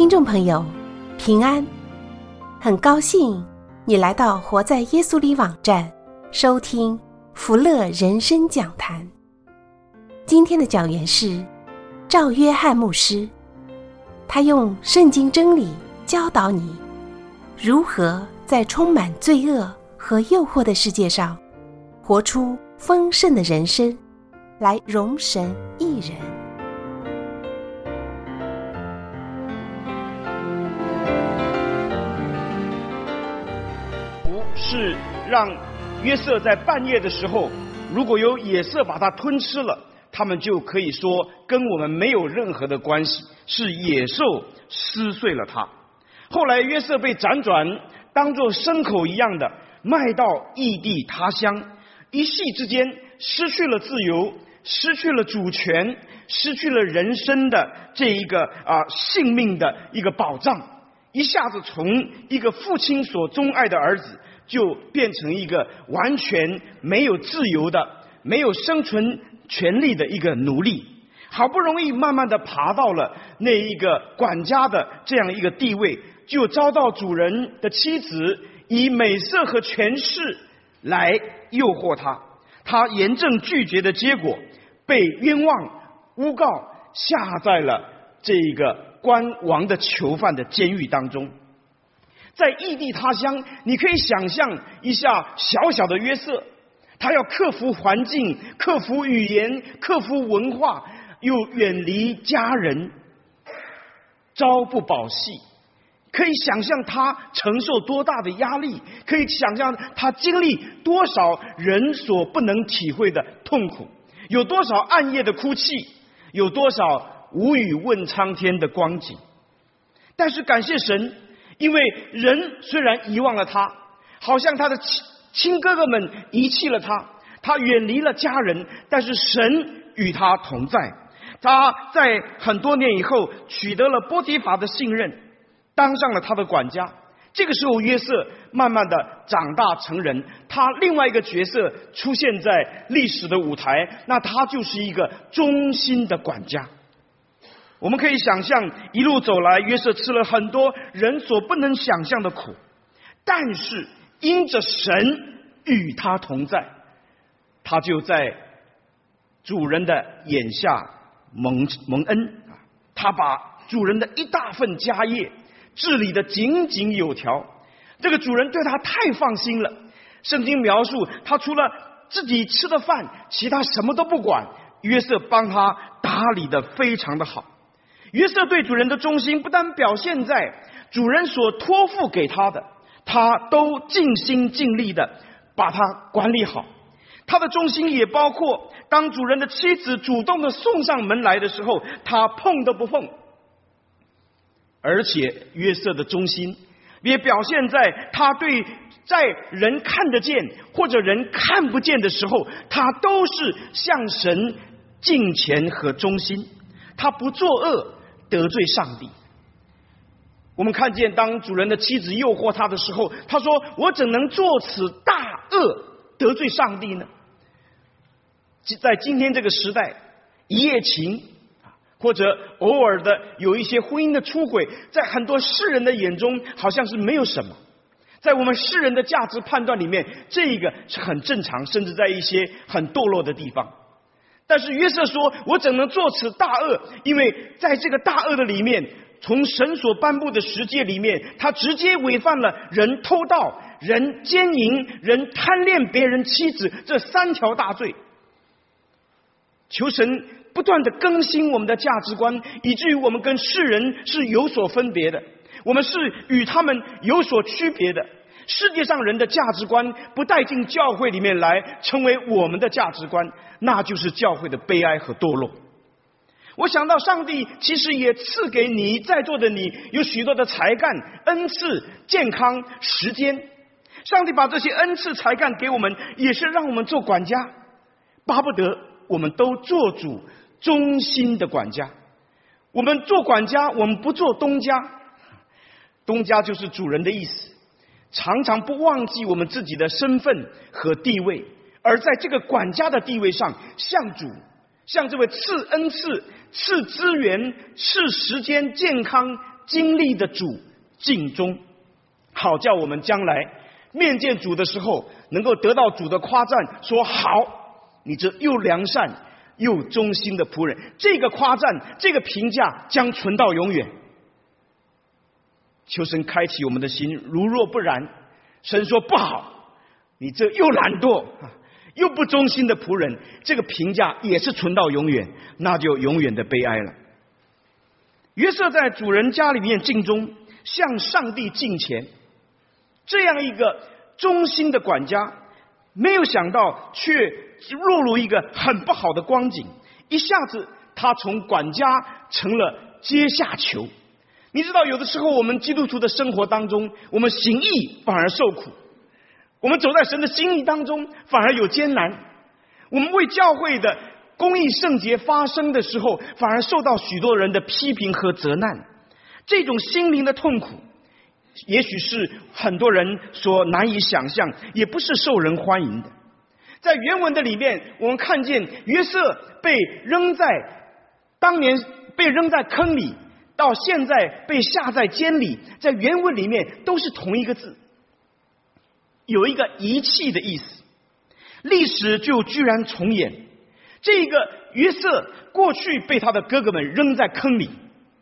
听众朋友，平安，很高兴你来到活在耶稣里网站收听福乐人生讲坛。今天的讲员是赵约翰牧师，他用圣经真理教导你如何在充满罪恶和诱惑的世界上活出丰盛的人生，来荣神益人。 是让约瑟在半夜的时候，如果有野兽把他吞吃了，他们就可以说跟我们没有任何的关系，是野兽撕碎了他。后来约瑟被辗转当作牲口一样的卖到异地他乡，一夕之间失去了自由，失去了主权，失去了人生的这一个性命的一个保障，一下子从一个父亲所钟爱的儿子就变成一个完全没有自由的、没有生存权利的一个奴隶。好不容易慢慢的爬到了那一个管家的这样一个地位，就遭到主人的妻子以美色和权势来诱惑他。他严正拒绝的结果，被冤枉诬告，下在了这个关王的囚犯的监狱当中。在异地他乡，你可以想象一下小小的约瑟，他要克服环境，克服语言，克服文化，又远离家人，朝不保夕。可以想象他承受多大的压力，可以想象他经历多少人所不能体会的痛苦，有多少暗夜的哭泣，有多少无语问苍天的光景。但是感谢神，因为人虽然遗忘了他，好像他的亲哥哥们遗弃了他，他远离了家人，但是神与他同在。他在很多年以后取得了波提乏的信任，当上了他的管家。这个时候约瑟慢慢的长大成人，他另外一个角色出现在历史的舞台，那他就是一个忠心的管家。我们可以想象一路走来，约瑟吃了很多人所不能想象的苦，但是因着神与他同在，他就在主人的眼下蒙恩。他把主人的一大份家业治理得井井有条，这个主人对他太放心了。圣经描述他除了自己吃的饭，其他什么都不管，约瑟帮他打理得非常的好。约瑟对主人的忠心不但表现在主人所托付给他的，他都尽心尽力的把他管理好。他的忠心也包括当主人的妻子主动的送上门来的时候，他碰都不碰。而且约瑟的忠心也表现在他对在人看得见或者人看不见的时候，他都是向神敬虔和忠心，他不作恶得罪上帝。我们看见当主人的妻子诱惑他的时候，他说：我怎能做此大恶得罪上帝呢？在今天这个时代，一夜情或者偶尔的有一些婚姻的出轨，在很多世人的眼中好像是没有什么，在我们世人的价值判断里面，这个是很正常，甚至在一些很堕落的地方。但是约瑟说：我怎能做此大恶？因为在这个大恶的里面，从神所颁布的十诫里面，他直接违反了人偷盗、人奸淫、人贪恋别人妻子这3条大罪。求神不断的更新我们的价值观，以至于我们跟世人是有所分别的，我们是与他们有所区别的。世界上人的价值观不带进教会里面来成为我们的价值观，那就是教会的悲哀和堕落。我想到上帝其实也赐给你在座的你有许多的才干、恩赐、健康、时间。上帝把这些恩赐才干给我们，也是让我们做管家，巴不得我们都做主忠心的管家。我们做管家，我们不做东家。东家就是主人的意思，常常不忘记我们自己的身份和地位，而在这个管家的地位上，向主，向这位赐恩赐、赐资源、赐时间、健康、 经历的主尽忠，好叫我们将来面见主的时候，能够得到主的夸赞，说好，你这又良善又忠心的仆人。这个夸赞，这个评价将存到永远。求神开启我们的心，如若不然，神说不好，你这又懒惰又不忠心的仆人，这个评价也是存到永远，那就永远的悲哀了。约瑟在主人家里面尽忠，向上帝敬虔，这样一个忠心的管家，没有想到却落入一个很不好的光景，一下子他从管家成了阶下囚。你知道，有的时候我们基督徒的生活当中，我们行义反而受苦，我们走在神的心意当中反而有艰难，我们为教会的公义圣洁发声的时候，反而受到许多人的批评和责难。这种心灵的痛苦，也许是很多人所难以想象，也不是受人欢迎的。在原文的里面，我们看见约瑟当年被扔在坑里，到现在被下在监里，在原文里面都是同一个字，有一个遗弃的意思。历史就居然重演，这个约瑟过去被他的哥哥们扔在坑里，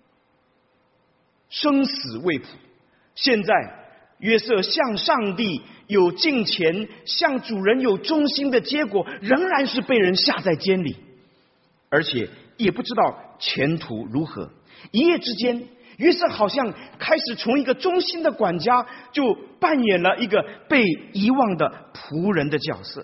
生死未卜，现在约瑟向上帝有敬虔，向主人有忠心的结果，仍然是被人下在监里，而且也不知道前途如何。一夜之间，约瑟好像开始从一个忠心的管家，就扮演了一个被遗忘的仆人的角色。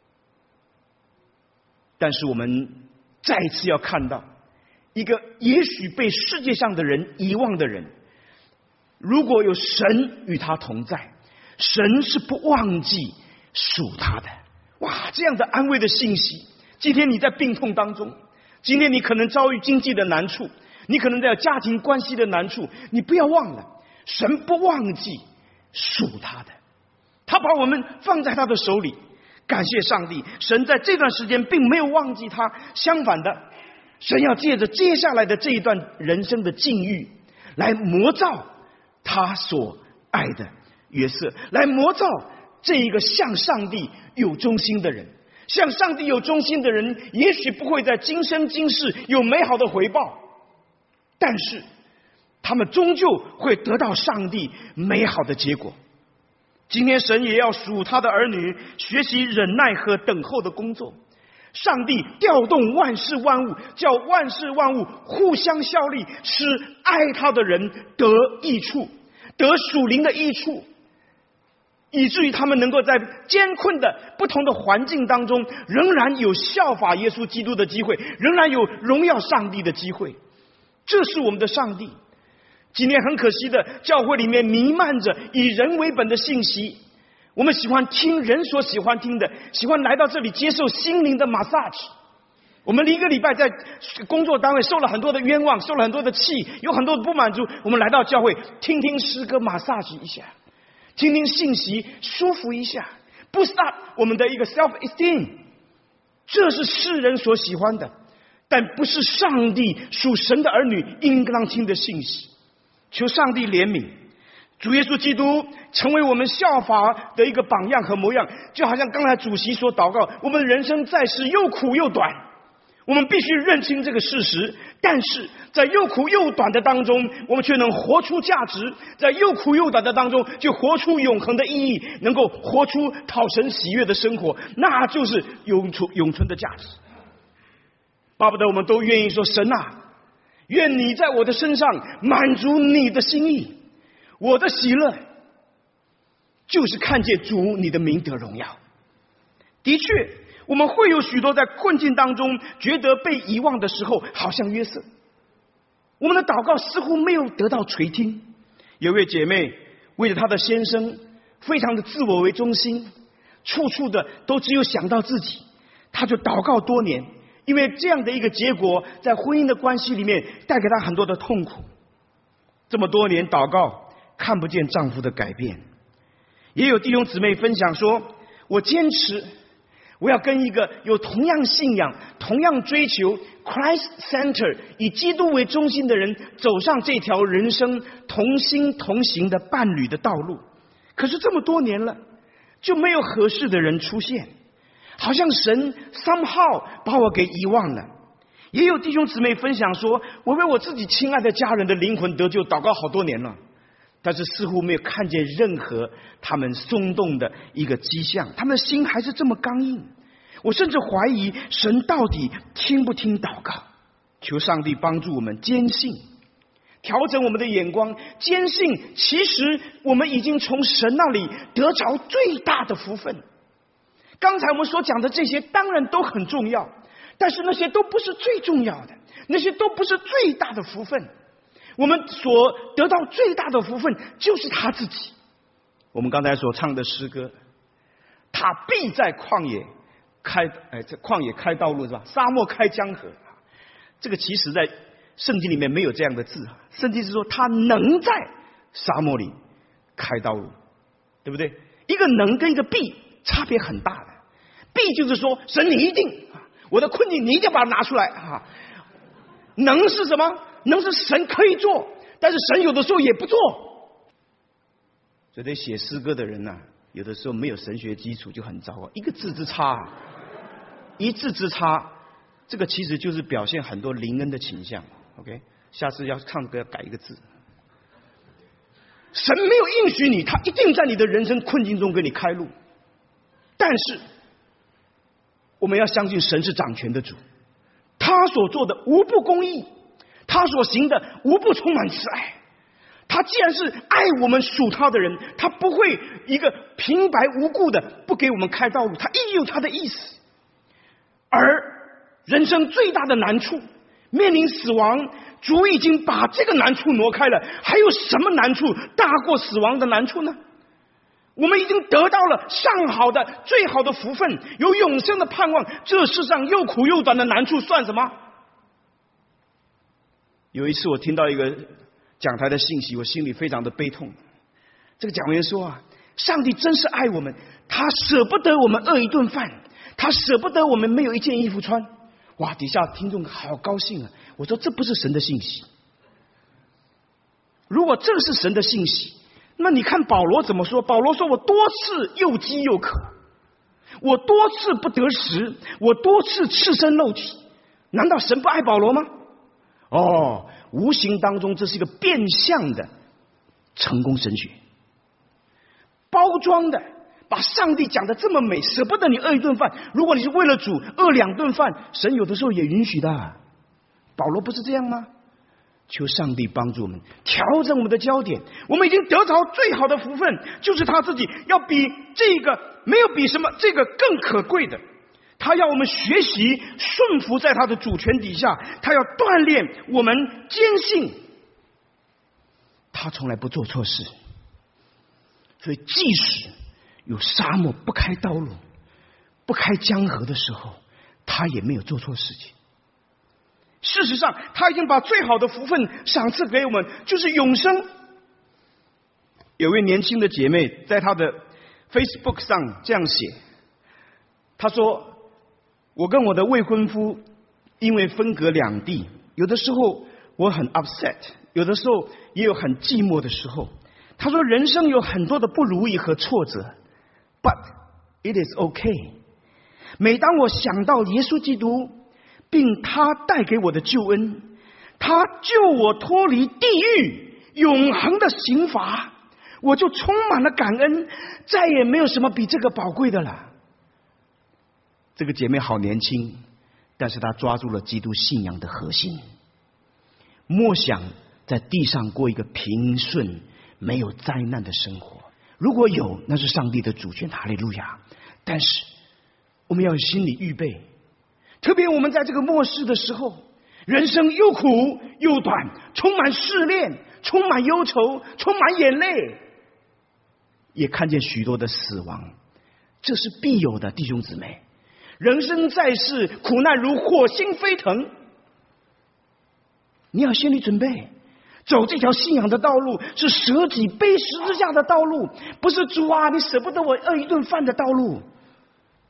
但是我们再一次要看到，一个也许被世界上的人遗忘的人，如果有神与他同在，神是不忘记属他的。哇，这样的安慰的信息。今天你在病痛当中，今天你可能遭遇经济的难处，你可能在家庭关系的难处，你不要忘了，神不忘记属他的，他把我们放在他的手里。感谢上帝，神在这段时间并没有忘记他，相反的，神要借着接下来的这一段人生的境遇，来磨造他所爱的约瑟，来磨造这一个向上帝有忠心的人。向上帝有忠心的人，也许不会在今生今世有美好的回报，但是他们终究会得到上帝美好的结果。今天神也要属他的儿女学习忍耐和等候的工作。上帝调动万事万物，叫万事万物互相效力，使爱他的人得益处，得属灵的益处，以至于他们能够在艰困的不同的环境当中，仍然有效法耶稣基督的机会，仍然有荣耀上帝的机会。这是我们的上帝。今天很可惜的，教会里面弥漫着以人为本的信息，我们喜欢听人所喜欢听的，喜欢来到这里接受心灵的 massage。 我们一个礼拜在工作单位受了很多的冤枉，受了很多的气，有很多的不满足，我们来到教会听听诗歌 massage 一下，听听信息舒服一下， boost up 我们的一个 self esteem。 这是世人所喜欢的，但不是上帝属神的儿女应当听的信息。求上帝怜悯，主耶稣基督成为我们效法的一个榜样和模样。就好像刚才主席所祷告，我们人生在世又苦又短，我们必须认清这个事实，但是在又苦又短的当中，我们却能活出价值，在又苦又短的当中就活出永恒的意义，能够活出讨神喜悦的生活，那就是永存的价值。巴不得我们都愿意说，神啊，愿你在我的身上满足你的心意，我的喜乐就是看见主你的名得荣耀。的确，我们会有许多在困境当中觉得被遗忘的时候，好像约瑟，我们的祷告似乎没有得到垂听。有位姐妹为了她的先生非常的自我为中心，处处的都只有想到自己，她就祷告多年，因为这样的一个结果在婚姻的关系里面带给她很多的痛苦。这么多年祷告看不见丈夫的改变。也有弟兄姊妹分享说，我坚持我要跟一个有同样信仰、同样追求 Christ Center 以基督为中心的人走上这条人生同心同行的伴侣的道路。可是这么多年了，就没有合适的人出现，好像神 somehow 把我给遗忘了。也有弟兄姊妹分享说，我为我自己亲爱的家人的灵魂得救祷告好多年了，但是似乎没有看见任何他们松动的一个迹象，他们的心还是这么刚硬。我甚至怀疑神到底听不听祷告。求上帝帮助我们坚信，调整我们的眼光，坚信其实我们已经从神那里得着最大的福分。刚才我们所讲的这些当然都很重要，但是那些都不是最重要的，那些都不是最大的福分。我们所得到最大的福分就是他自己。我们刚才所唱的诗歌，他必在旷野开道路，是吧？沙漠开江河。这个其实在圣经里面没有这样的字，圣经是说他能在沙漠里开道路，对不对？一个能跟一个必差别很大的。必就是说神你一定，我的困境你一定把它拿出来。能是什么？能是神可以做，但是神有的时候也不做。所以写诗歌的人呢，有的时候没有神学基础就很糟糕，一个字之差，一字之差，这个其实就是表现很多灵恩的倾向。OK， 下次要唱歌要改一个字。神没有应许你，他一定在你的人生困境中给你开路，但是我们要相信神是掌权的主，他所做的无不公义，他所行的无不充满慈爱。他既然是爱我们属他的人，他不会一个平白无故的不给我们开道路，他一定有他的意思。而人生最大的难处，面临死亡，主已经把这个难处挪开了，还有什么难处大过死亡的难处呢？我们已经得到了上好的最好的福分，有永生的盼望，这世上又苦又短的难处算什么？有一次我听到一个讲台的信息，我心里非常的悲痛。这个讲员说上帝真是爱我们，他舍不得我们饿一顿饭，他舍不得我们没有一件衣服穿。哇，底下听众好高兴啊！我说这不是神的信息。如果这是神的信息，那你看保罗怎么说？保罗说，我多次又饥又渴，我多次不得食，我多次赤身露体。难道神不爱保罗吗？无形当中这是一个变相的成功神学，包装的把上帝讲得这么美，舍不得你饿一顿饭，如果你是为了主饿2顿饭，神有的时候也允许的。保罗不是这样吗？求上帝帮助我们调整我们的焦点，我们已经得着最好的福分，就是他自己要比这个没有比什么这个更可贵的。他要我们学习顺服在他的主权底下，他要锻炼我们坚信他从来不做错事。所以即使有沙漠不开道路、不开江河的时候，他也没有做错事情。事实上他已经把最好的福分赏赐给我们，就是永生。有位年轻的姐妹在她的 Facebook 上这样写，她说，我跟我的未婚夫因为分隔两地，有的时候我很 upset， 有的时候也有很寂寞的时候。他说人生有很多的不如意和挫折， but it is okay。 每当我想到耶稣基督并他带给我的救恩，他救我脱离地狱永恒的刑罚，我就充满了感恩，再也没有什么比这个宝贵的了。这个姐妹好年轻，但是她抓住了基督信仰的核心，默想在地上过一个平顺没有灾难的生活。如果有，那是上帝的主权，哈利路亚。但是我们要有心理预备，特别我们在这个末世的时候，人生又苦又短，充满试炼，充满忧愁，充满眼泪，也看见许多的死亡，这是必有的，弟兄姊妹。人生在世，苦难如火星飞腾，你要心理准备。走这条信仰的道路是舍己背十字架的道路，不是主啊你舍不得我饿一顿饭的道路。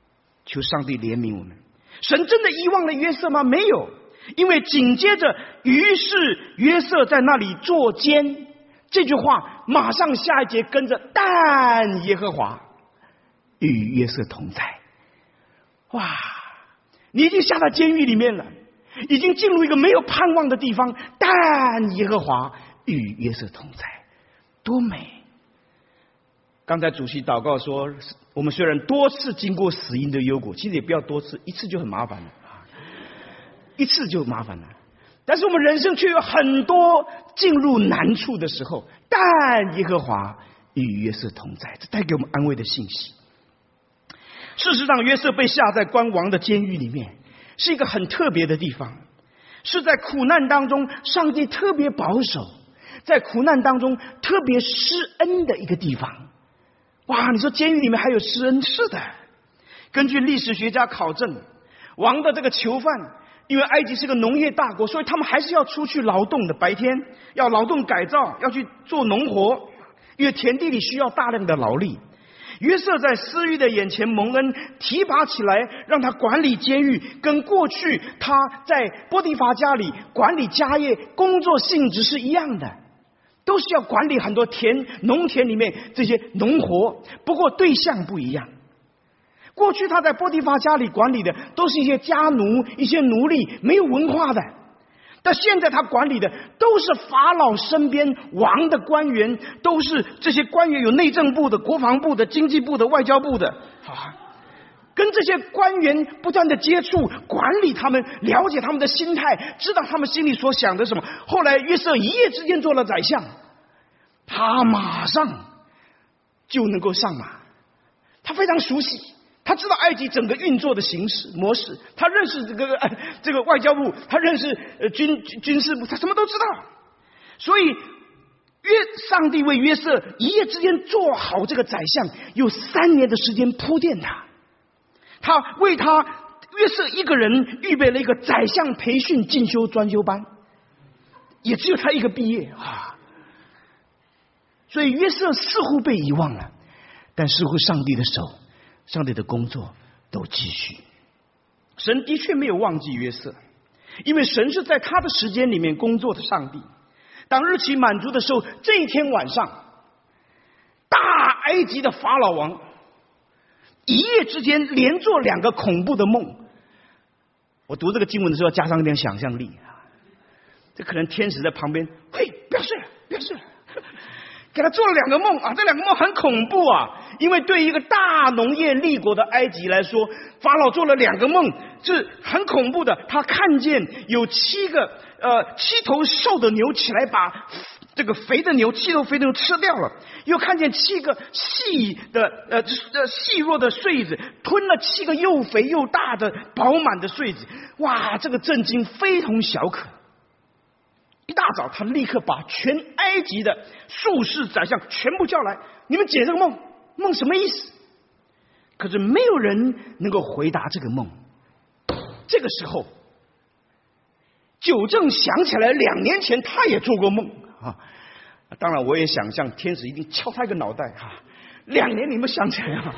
求上帝怜悯我们。神真的遗忘了约瑟吗？没有，因为紧接着于是约瑟在那里作监，这句话马上下一节跟着，但耶和华与约瑟同在。哇，你已经下到监狱里面了，已经进入一个没有盼望的地方，但耶和华与约瑟同在，多美！刚才主席祷告说，我们虽然多次经过死荫的幽谷，其实也不要多次，一次就很麻烦了，一次就麻烦了。但是我们人生却有很多进入难处的时候，但耶和华与约瑟同在，这带给我们安慰的信息。事实上，约瑟被下在关王的监狱里面，是一个很特别的地方，是在苦难当中上帝特别保守，在苦难当中特别施恩的一个地方。哇，你说监狱里面还有施恩？是的，根据历史学家考证，王的这个囚犯，因为埃及是个农业大国，所以他们还是要出去劳动的，白天要劳动改造，要去做农活，因为田地里需要大量的劳力。约瑟在司狱的眼前蒙恩，提拔起来，让他管理监狱，跟过去他在波提乏家里管理家业工作性质是一样的，都是要管理很多农田里面这些农活，不过对象不一样。过去他在波提乏家里管理的都是一些家奴，一些奴隶，没有文化的，但现在他管理的都是法老身边王的官员，都是这些官员有内政部的、国防部的、经济部的、外交部的跟这些官员不断的接触，管理他们，了解他们的心态，知道他们心里所想的什么。后来约瑟一夜之间做了宰相，他马上就能够上马，他非常熟悉，他知道埃及整个运作的形式模式，他认识这个外交部，他认识军事部，他什么都知道。所以上帝为约瑟一夜之间做好这个宰相，有3年的时间铺垫他。他为他约瑟一个人预备了一个宰相培训进修专修班，也只有他一个毕业所以约瑟似乎被遗忘了，但似乎上帝的手、上帝的工作都继续。神的确没有忘记约瑟，因为神是在他的时间里面工作的上帝。当日期满足的时候，这一天晚上，大埃及的法老王一夜之间连做2个恐怖的梦。我读这个经文的时候要加上一点想象力这可能天使在旁边，嘿，不要睡了，不要睡了，给他做了2个梦这2个梦很恐怖因为对一个大农业立国的埃及来说，法老做了2个梦是很恐怖的。他看见有7头瘦的牛起来把这个肥的牛7头肥的牛吃掉了，又看见7个细弱的穗子吞了7个又肥又大的饱满的穗子。哇，这个震惊非同小可。一大早他立刻把全埃及的术士宰相全部叫来，你们解这个梦什么意思？可是没有人能够回答这个梦。这个时候九正想起来2年前他也做过梦当然我也想象天使一定敲他一个脑袋2年你们想起来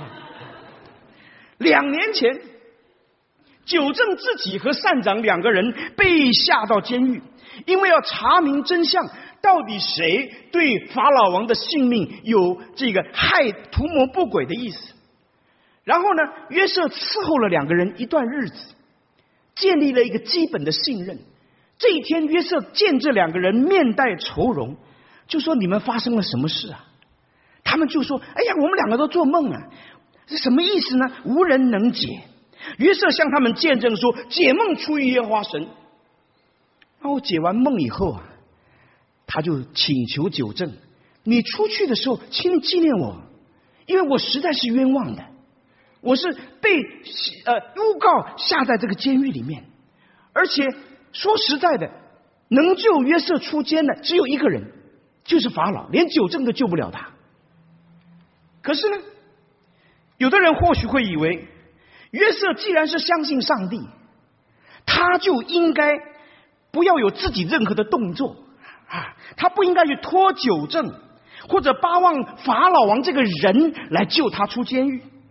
2年前九正自己和善长2个人被下到监狱，因为要查明真相，到底谁对法老王的性命有这个害图谋不轨的意思。然后呢，约瑟伺候了2个人一段日子，建立了一个基本的信任。这一天约瑟见这2个人面带愁容，就说你们发生了什么事他们就说，哎呀，我们2个都做梦这什么意思呢？无人能解。约瑟向他们见证说，解梦出于耶和华神。然后解完梦以后他就请求九正，你出去的时候请你纪念我，因为我实在是冤枉的，我是被诬告下在这个监狱里面，而且说实在的，能救约瑟出监的只有一个人，就是法老，连九正都救不了他。可是呢，有的人或许会以为，约瑟既然是相信上帝，他就应该不要有自己任何的动作他不应该去托九正或者巴望法老王这个人来救他出监狱。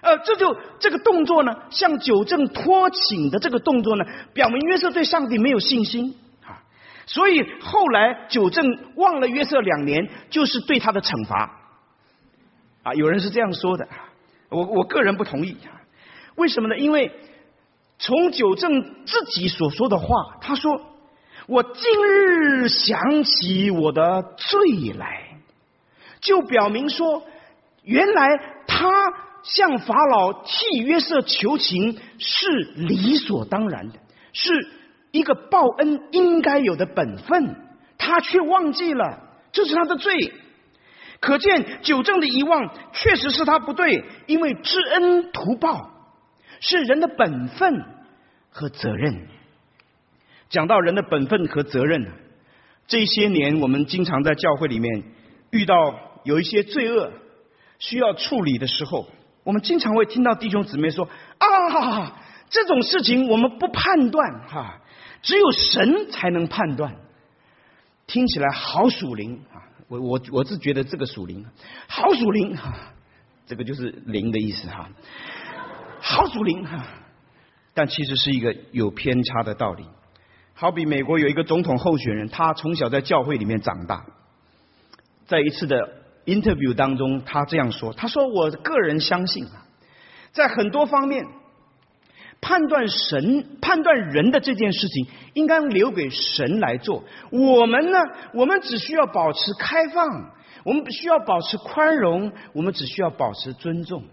这个动作呢，向九正托请的这个动作呢，表明约瑟对上帝没有信心啊。所以后来九正忘了约瑟2年，就是对他的惩罚啊。有人是这样说的，我个人不同意。为什么呢？因为从九正自己所说的话，他说：“我今日想起我的罪来”，就表明说，原来他向法老替约瑟求情是理所当然的，是一个报恩应该有的本分，他却忘记了，这是他的罪。可见九正的遗忘确实是他不对，因为知恩图报是人的本分和责任。讲到人的本分和责任，这些年我们经常在教会里面遇到有一些罪恶需要处理的时候，我们经常会听到弟兄姊妹说啊，这种事情我们不判断只有神才能判断。听起来好属灵啊！我是觉得这个属灵好属灵这个就是灵的意思好属灵但其实是一个有偏差的道理。好比美国有一个总统候选人，他从小在教会里面长大，在一次的 interview 当中，他这样说，他说：“我个人相信在很多方面判断人的这件事情应该留给神来做，我们呢，我们只需要保持开放，我们需要保持宽容，我们只需要保持尊重。”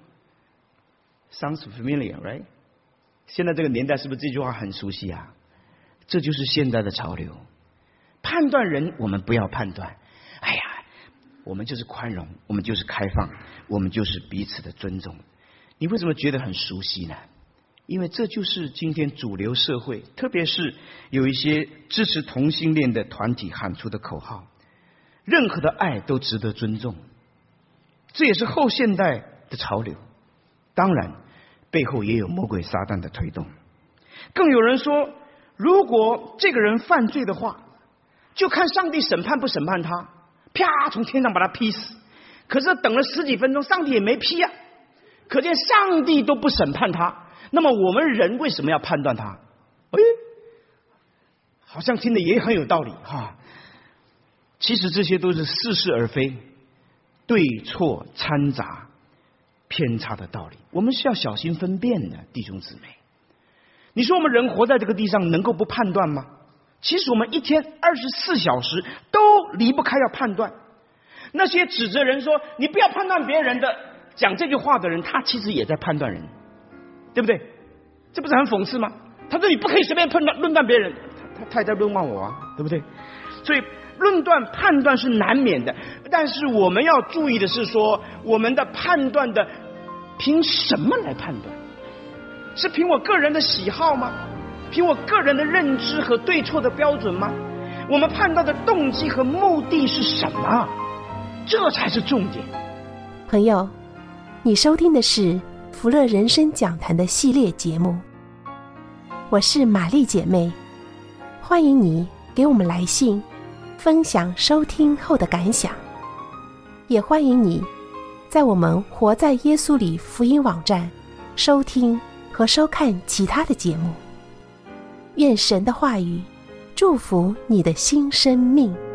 Sounds familiar, right? 现在这个年代是不是这句话很熟悉啊？这就是现在的潮流。判断人我们不要判断，我们就是宽容，我们就是开放，我们就是彼此的尊重。你为什么觉得很熟悉呢？因为这就是今天主流社会，特别是有一些支持同性恋的团体喊出的口号：任何的爱都值得尊重。这也是后现代的潮流，当然背后也有魔鬼撒旦的推动。更有人说，如果这个人犯罪的话，就看上帝审判不审判他，啪从天上把他劈死。可是等了10几分钟，上帝也没劈啊，可见上帝都不审判他，那么我们人为什么要判断他？好像听得也很有道理其实这些都是似是而非、对错掺杂、偏差的道理，我们是要小心分辨的，弟兄姊妹。你说我们人活在这个地上能够不判断吗？其实我们一天24小时都离不开要判断。那些指责人说你不要判断别人的，讲这句话的人，他其实也在判断人，对不对？这不是很讽刺吗？他说你不可以随便论断别人，他也在论断我对不对？所以判断是难免的，但是我们要注意的是说，我们的判断的凭什么来判断？是凭我个人的喜好吗？凭我个人的认知和对错的标准吗？我们判断的动机和目的是什么？这才是重点。 朋友，你收听的是福乐人生讲坛的系列节目，我是玛丽姐妹，欢迎你给我们来信分享收听后的感想，也欢迎你在我们活在耶稣里福音网站收听和收看其他的节目。愿神的话语祝福你的新生命。